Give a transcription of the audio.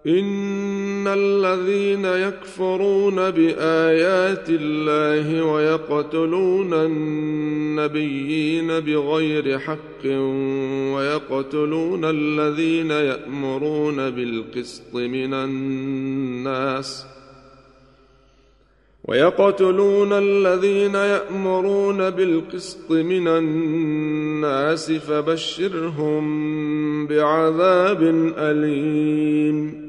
إن الذين يكفرون بآيات الله ويقتلون النبيين بغير حق ويقتلون الذين يأمرون بالقسط من الناس فبشرهم بعذاب أليم.